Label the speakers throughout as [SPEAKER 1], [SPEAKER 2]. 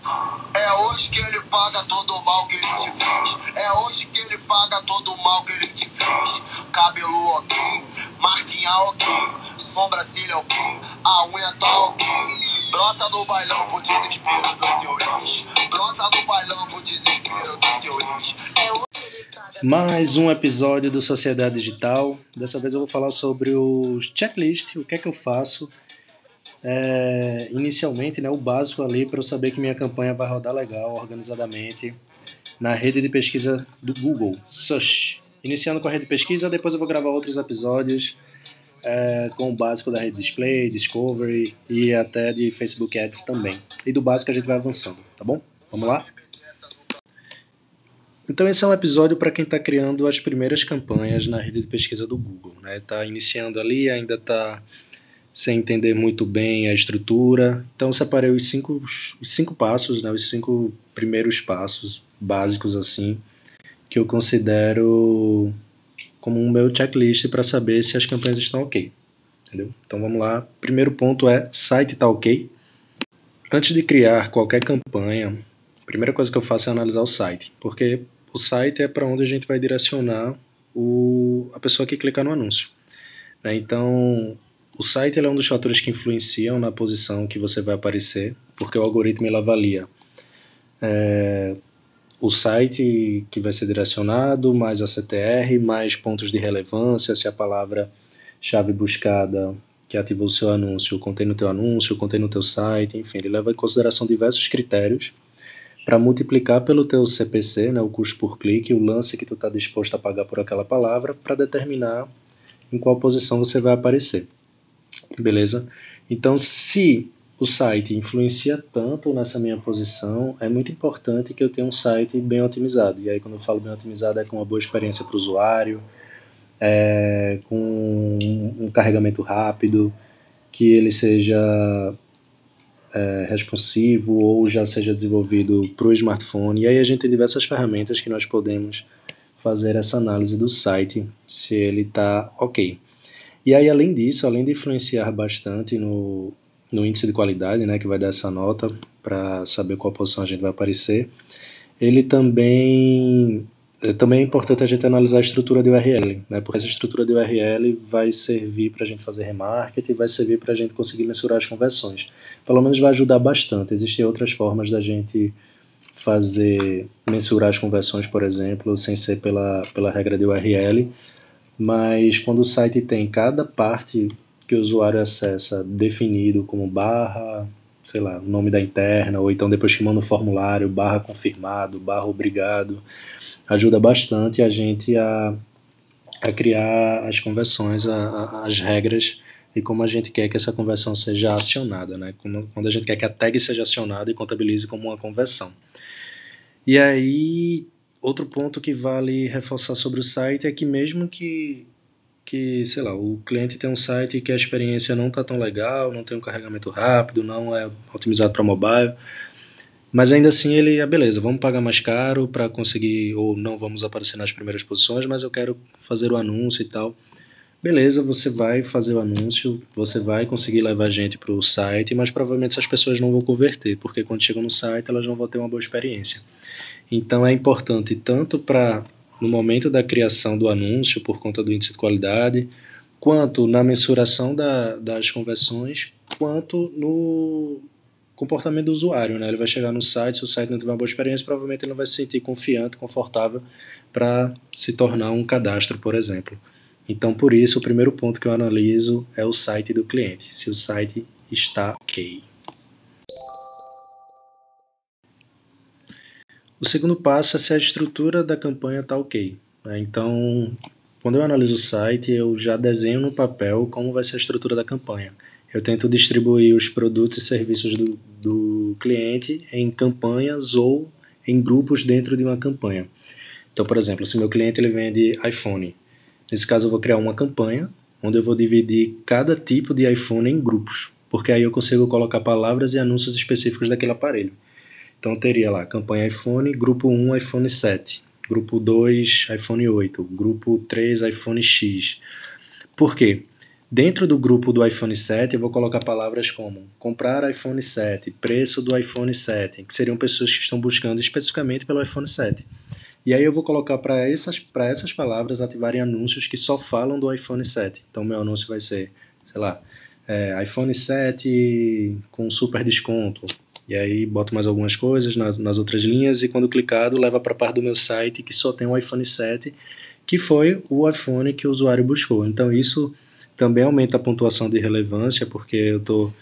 [SPEAKER 1] É hoje que ele paga todo o mal que ele te fez. É hoje que ele paga todo o mal que ele te fez. Cabelo ok, marquinha ok, sobrancelha ok, a unha tá ok. Brota no bailão pro desespero do seu ex. Brota no bailão pro desespero do seu ex. É hoje que ele paga. Mais um episódio do Sociedade Digital. Dessa vez eu vou falar sobre os checklists, o que é que eu faço. Inicialmente, o básico ali para eu saber que minha campanha vai rodar legal, organizadamente, na rede de pesquisa do Google, Search. Iniciando com a rede de pesquisa, depois eu vou gravar outros episódios com o básico da rede Display, Discovery e até de Facebook Ads também. E do básico a gente vai avançando, tá bom? Vamos lá? Então esse é um episódio para quem está criando as primeiras campanhas na rede de pesquisa do Google. Está iniciando ali, ainda está sem entender muito bem a estrutura. Então eu separei os cinco passos, os 5 primeiros passos básicos assim, que eu considero como um meu checklist para saber se as campanhas estão ok. Entendeu? Então vamos lá. Primeiro ponto é site está ok. Antes de criar qualquer campanha, a primeira coisa que eu faço é analisar o site, porque o site é para onde a gente vai direcionar a pessoa que clicar no anúncio. Então, o site é um dos fatores que influenciam na posição que você vai aparecer, porque o algoritmo ele avalia o site que vai ser direcionado, mais a CTR, mais pontos de relevância, se a palavra-chave buscada que ativou o seu anúncio contém no teu anúncio, contém no teu site, enfim, ele leva em consideração diversos critérios para multiplicar pelo teu CPC, o custo por clique, o lance que tu está disposto a pagar por aquela palavra, para determinar em qual posição você vai aparecer. Beleza? Então, se o site influencia tanto nessa minha posição, é muito importante que eu tenha um site bem otimizado. E aí, quando eu falo bem otimizado, é com uma boa experiência para o usuário, com um carregamento rápido, que ele seja responsivo ou já seja desenvolvido para o smartphone. E aí a gente tem diversas ferramentas que nós podemos fazer essa análise do site, se ele está ok. E aí, além disso, além de influenciar bastante no índice de qualidade, que vai dar essa nota para saber qual posição a gente vai aparecer, ele também é importante a gente analisar a estrutura de URL, porque essa estrutura de URL vai servir para a gente fazer remarketing e vai servir para a gente conseguir mensurar as conversões. Pelo menos vai ajudar bastante. Existem outras formas da gente mensurar as conversões, por exemplo, sem ser pela regra de URL, mas quando o site tem cada parte que o usuário acessa definido como barra, sei lá, o nome da interna, ou então depois que manda o formulário, barra confirmado, barra obrigado, ajuda bastante a gente a criar as conversões, as regras e como a gente quer que essa conversão seja acionada, quando a gente quer que a tag seja acionada e contabilize como uma conversão. E aí, outro ponto que vale reforçar sobre o site é que mesmo que sei lá, o cliente tem um site que a experiência não está tão legal, não tem um carregamento rápido, não é otimizado para mobile, mas ainda assim ele, beleza, vamos pagar mais caro para conseguir, ou não vamos aparecer nas primeiras posições, mas eu quero fazer o anúncio e tal. Beleza, você vai fazer o anúncio, você vai conseguir levar gente para o site, mas provavelmente essas pessoas não vão converter, porque quando chegam no site elas não vão ter uma boa experiência. Então é importante tanto para no momento da criação do anúncio, por conta do índice de qualidade, quanto na mensuração das conversões, quanto no comportamento do usuário. Ele vai chegar no site, se o site não tiver uma boa experiência, provavelmente ele não vai se sentir confiante, confortável para se tornar um cadastro, por exemplo. Então, por isso, o primeiro ponto que eu analiso é o site do cliente, se o site está ok. O segundo passo é se a estrutura da campanha está ok. Então, quando eu analiso o site, eu já desenho no papel como vai ser a estrutura da campanha. Eu tento distribuir os produtos e serviços do cliente em campanhas ou em grupos dentro de uma campanha. Então, por exemplo, se meu cliente ele vende iPhone, nesse caso eu vou criar uma campanha onde eu vou dividir cada tipo de iPhone em grupos, porque aí eu consigo colocar palavras e anúncios específicos daquele aparelho. Então teria lá campanha iPhone, grupo 1 iPhone 7, grupo 2 iPhone 8, grupo 3 iPhone X. Por quê? Dentro do grupo do iPhone 7, eu vou colocar palavras como comprar iPhone 7, preço do iPhone 7, que seriam pessoas que estão buscando especificamente pelo iPhone 7. E aí eu vou colocar para essas palavras ativarem anúncios que só falam do iPhone 7. Então meu anúncio vai ser, sei lá, iPhone 7 com super desconto. E aí boto mais algumas coisas nas outras linhas e quando clicado leva para a parte do meu site que só tem o iPhone 7, que foi o iPhone que o usuário buscou. Então isso também aumenta a pontuação de relevância, porque eu estou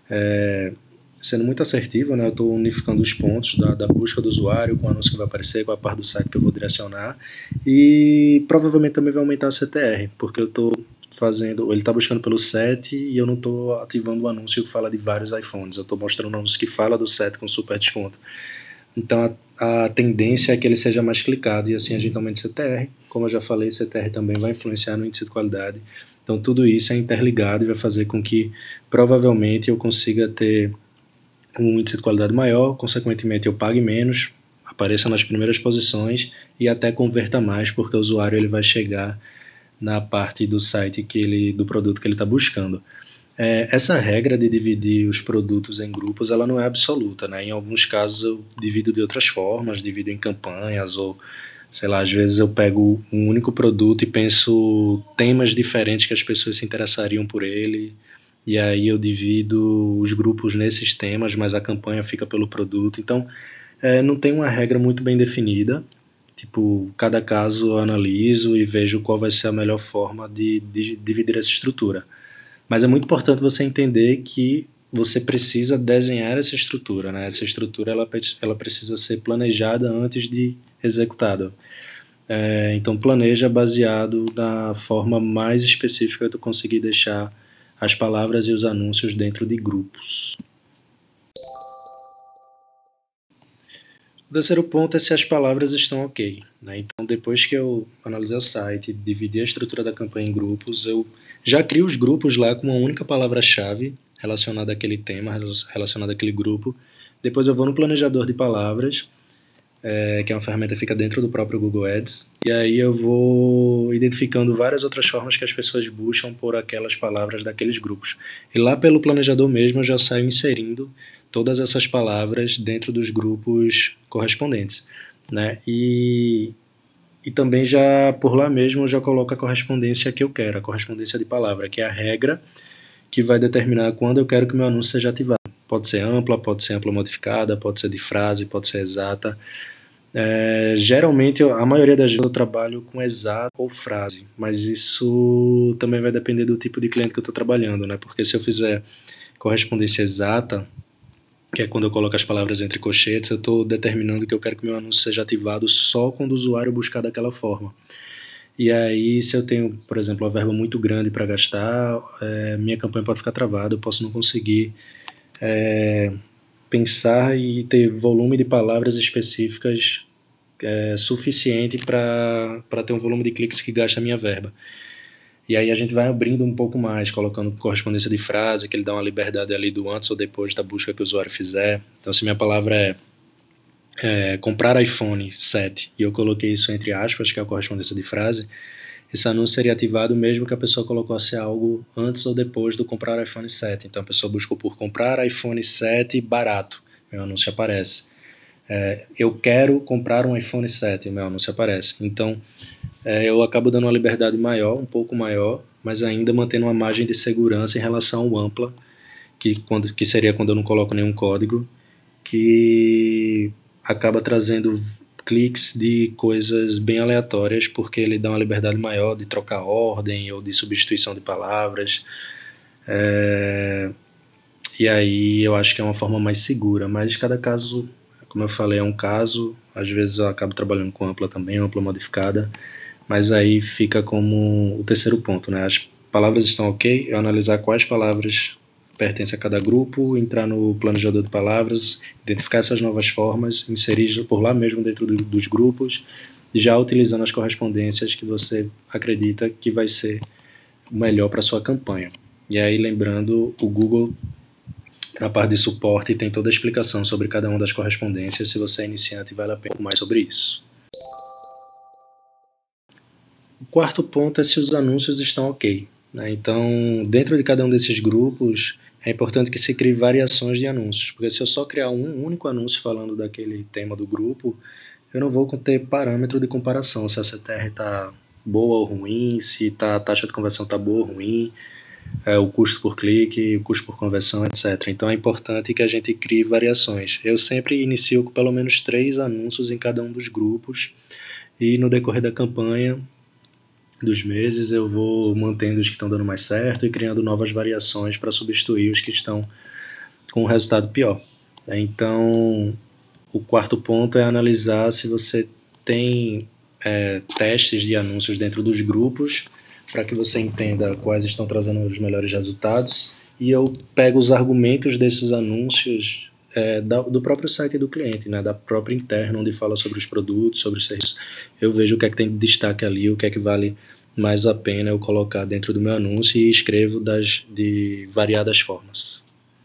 [SPEAKER 1] sendo muito assertivo, né? Eu estou unificando os pontos da busca do usuário com o anúncio que vai aparecer, com a parte do site que eu vou direcionar e provavelmente também vai aumentar a CTR, porque eu estou fazendo, ele está buscando pelo 7 e eu não estou ativando o anúncio que fala de vários iPhones, eu estou mostrando um anúncio que fala do 7 com super desconto. Então a tendência é que ele seja mais clicado e assim a gente aumenta CTR. Como eu já falei, CTR também vai influenciar no índice de qualidade. Então tudo isso é interligado e vai fazer com que provavelmente eu consiga ter um índice de qualidade maior, consequentemente eu pague menos, apareça nas primeiras posições e até converta mais, porque o usuário ele vai chegar na parte do site do produto que ele está buscando. Essa regra de dividir os produtos em grupos, ela não é absoluta, né? Em alguns casos eu divido de outras formas, divido em campanhas ou, sei lá, às vezes eu pego um único produto e penso temas diferentes que as pessoas se interessariam por ele, e aí eu divido os grupos nesses temas, mas a campanha fica pelo produto. Então, não tem uma regra muito bem definida. Tipo, cada caso eu analiso e vejo qual vai ser a melhor forma de dividir essa estrutura. Mas é muito importante você entender que você precisa desenhar essa estrutura, né? Essa estrutura ela precisa ser planejada antes de executada. Então planeja baseado na forma mais específica que tu conseguir deixar as palavras e os anúncios dentro de grupos. O terceiro ponto é se as palavras estão ok, né? Então, depois que eu analisei o site, dividi a estrutura da campanha em grupos, eu já crio os grupos lá com uma única palavra-chave relacionada àquele tema, relacionada àquele grupo. Depois eu vou no planejador de palavras, que é uma ferramenta que fica dentro do próprio Google Ads, e aí eu vou identificando várias outras formas que as pessoas buscam por aquelas palavras daqueles grupos. E lá pelo planejador mesmo eu já saio inserindo todas essas palavras dentro dos grupos correspondentes, né? E também já por lá mesmo eu já coloco a correspondência que eu quero, a correspondência de palavra, que é a regra que vai determinar quando eu quero que o meu anúncio seja ativado. Pode ser ampla modificada, pode ser de frase, pode ser exata. Geralmente, a maioria das vezes eu trabalho com exato ou frase, mas isso também vai depender do tipo de cliente que eu estou trabalhando, né? Porque se eu fizer correspondência exata, que é quando eu coloco as palavras entre colchetes, eu estou determinando que eu quero que o meu anúncio seja ativado só quando o usuário buscar daquela forma. E aí, se eu tenho, por exemplo, uma verba muito grande para gastar, minha campanha pode ficar travada, eu posso não conseguir pensar e ter volume de palavras específicas suficiente para ter um volume de cliques que gasta a minha verba. E aí a gente vai abrindo um pouco mais, colocando correspondência de frase, que ele dá uma liberdade ali do antes ou depois da busca que o usuário fizer. Então, se minha palavra é comprar iPhone 7 e eu coloquei isso entre aspas, que é a correspondência de frase, esse anúncio seria ativado mesmo que a pessoa colocasse algo antes ou depois do comprar iPhone 7. Então a pessoa buscou por comprar iPhone 7 barato, meu anúncio aparece. Eu quero comprar um iPhone 7, meu anúncio aparece. Então eu acabo dando uma liberdade maior, um pouco maior, mas ainda mantendo uma margem de segurança em relação ao ampla, que seria quando eu não coloco nenhum código, que acaba trazendo cliques de coisas bem aleatórias, porque ele dá uma liberdade maior de trocar ordem ou de substituição de palavras. E aí eu acho que é uma forma mais segura, mas cada caso, como eu falei, é um caso. Às vezes eu acabo trabalhando com ampla também, ampla modificada, mas aí fica como o terceiro ponto, né? As palavras estão ok, eu analisar quais palavras pertencem a cada grupo, entrar no planejador de palavras, identificar essas novas formas, inserir por lá mesmo dentro dos grupos, já utilizando as correspondências que você acredita que vai ser o melhor para sua campanha. E aí, lembrando, o Google, na parte de suporte, tem toda a explicação sobre cada uma das correspondências. Se você é iniciante, vale a pena mais sobre isso. O quarto ponto é se os anúncios estão ok. né? Então, dentro de cada um desses grupos, é importante que se crie variações de anúncios, porque se eu só criar um único anúncio falando daquele tema do grupo, eu não vou ter parâmetro de comparação, se a CTR está boa ou ruim, se a taxa de conversão está boa ou ruim, o custo por clique, o custo por conversão, etc. Então é importante que a gente crie variações. Eu sempre inicio com pelo menos 3 anúncios em cada um dos grupos e no decorrer da campanha, dos meses, eu vou mantendo os que estão dando mais certo e criando novas variações para substituir os que estão com um resultado pior. Então, o quarto ponto é analisar se você tem testes de anúncios dentro dos grupos para que você entenda quais estão trazendo os melhores resultados e eu pego os argumentos desses anúncios do próprio site do cliente, né, da própria interna, onde fala sobre os produtos, sobre os serviços. Eu vejo o que é que tem de destaque ali, o que é que vale mais a pena eu colocar dentro do meu anúncio e escrevo de variadas formas.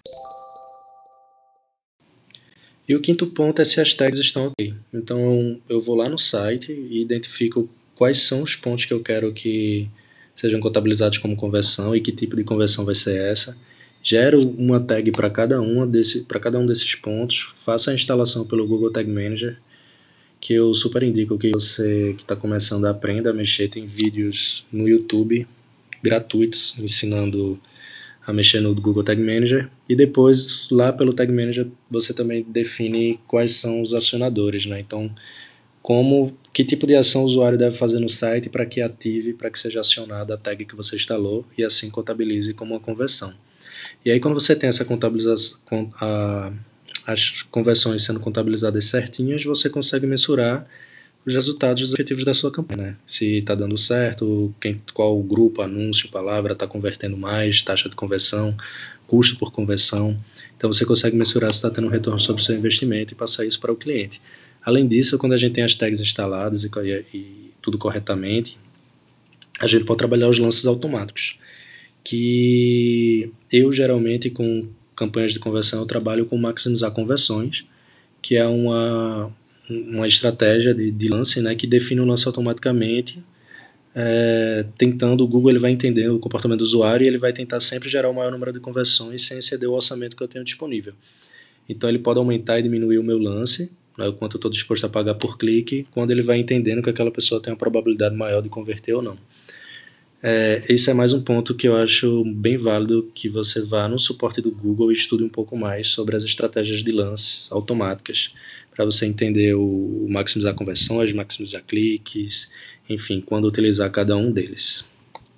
[SPEAKER 1] E o quinto ponto é se as tags estão ok. Então eu vou lá no site e identifico quais são os pontos que eu quero que sejam contabilizados como conversão e que tipo de conversão vai ser essa. Gero uma tag para cada um desses pontos, faço a instalação pelo Google Tag Manager, que eu super indico que você que está começando a aprenda a mexer. Tem vídeos no YouTube gratuitos ensinando a mexer no Google Tag Manager e depois lá pelo Tag Manager você também define quais são os acionadores, né? Então, que tipo de ação o usuário deve fazer no site para que ative, para que seja acionada a tag que você instalou e assim contabilize como uma conversão. E aí quando você tem essa contabilização, as conversões sendo contabilizadas certinhas, você consegue mensurar os resultados efetivos da sua campanha, né? Se está dando certo, qual grupo, anúncio, palavra está convertendo mais, taxa de conversão, custo por conversão. Então você consegue mensurar se está tendo um retorno sobre o seu investimento e passar isso para o cliente. Além disso, quando a gente tem as tags instaladas e tudo corretamente, a gente pode trabalhar os lances automáticos, que eu geralmente com campanhas de conversão eu trabalho com maximizar conversões, que é uma estratégia de lance, né, que define o lance automaticamente, tentando, o Google ele vai entender o comportamento do usuário e ele vai tentar sempre gerar o maior número de conversões sem exceder o orçamento que eu tenho disponível. Então ele pode aumentar e diminuir o meu lance, né, o quanto eu estou disposto a pagar por clique, quando ele vai entendendo que aquela pessoa tem uma probabilidade maior de converter ou não. Esse é mais um ponto que eu acho bem válido, que você vá no suporte do Google e estude um pouco mais sobre as estratégias de lances automáticas, para você entender o maximizar conversões, maximizar cliques, enfim, quando utilizar cada um deles.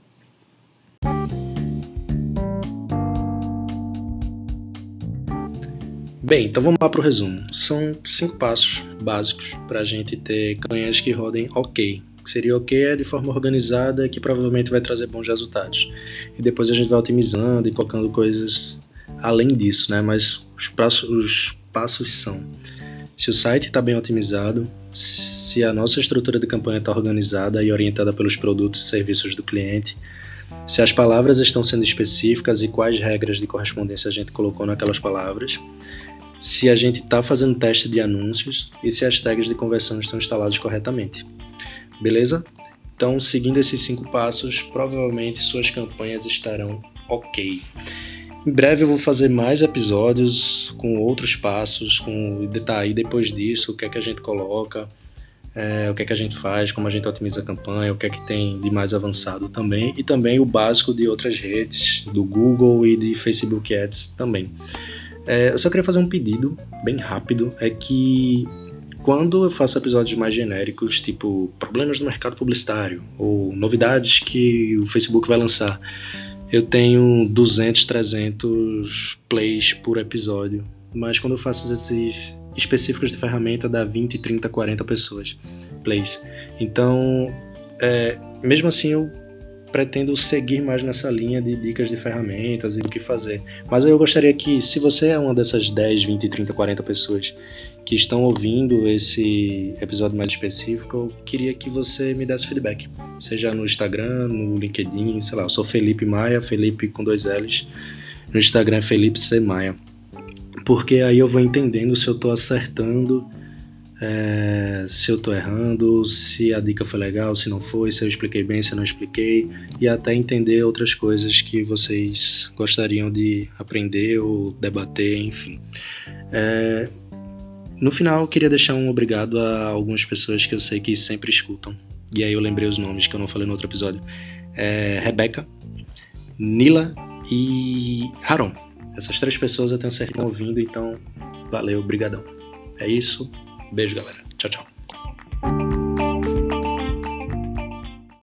[SPEAKER 1] Bem, então vamos lá para o resumo. São 5 passos básicos para a gente ter campanhas que rodem ok. O que seria ok é de forma organizada, que provavelmente vai trazer bons resultados. E depois a gente vai otimizando e colocando coisas além disso, né? Mas os passos são: se o site está bem otimizado, se a nossa estrutura de campanha está organizada e orientada pelos produtos e serviços do cliente, se as palavras estão sendo específicas e quais regras de correspondência a gente colocou naquelas palavras, se a gente está fazendo teste de anúncios e se as tags de conversão estão instaladas corretamente. Beleza? Então, seguindo esses 5 passos, provavelmente suas campanhas estarão ok. Em breve eu vou fazer mais episódios com outros passos, com detalhe depois disso, o que é que a gente coloca, o que é que a gente faz, como a gente otimiza a campanha, o que é que tem de mais avançado também, e também o básico de outras redes, do Google e de Facebook Ads também. Eu só queria fazer um pedido bem rápido, é que quando eu faço episódios mais genéricos, tipo problemas no mercado publicitário ou novidades que o Facebook vai lançar, eu tenho 200, 300 plays por episódio, mas quando eu faço esses específicos de ferramenta dá 20, 30, 40 pessoas plays. Então, mesmo assim eu pretendo seguir mais nessa linha de dicas de ferramentas e do que fazer. Mas eu gostaria que, se você é uma dessas 10, 20, 30, 40 pessoas que estão ouvindo esse episódio mais específico, eu queria que você me desse feedback. Seja no Instagram, no LinkedIn, sei lá, eu sou Felipe Maia, Felipe com 2 L's. No Instagram é Felipe C. Maia. Porque aí eu vou entendendo se eu estou acertando se eu tô errando, se a dica foi legal, se não foi, se eu expliquei bem, se eu não expliquei, e até entender outras coisas que vocês gostariam de aprender ou debater, enfim. No final, eu queria deixar um obrigado a algumas pessoas que eu sei que sempre escutam. E aí eu lembrei os nomes que eu não falei no outro episódio. Rebeca, Nila e Haron. Essas 3 pessoas eu tenho certeza que estão ouvindo, então valeu, brigadão. É isso, beijo galera, tchau, tchau.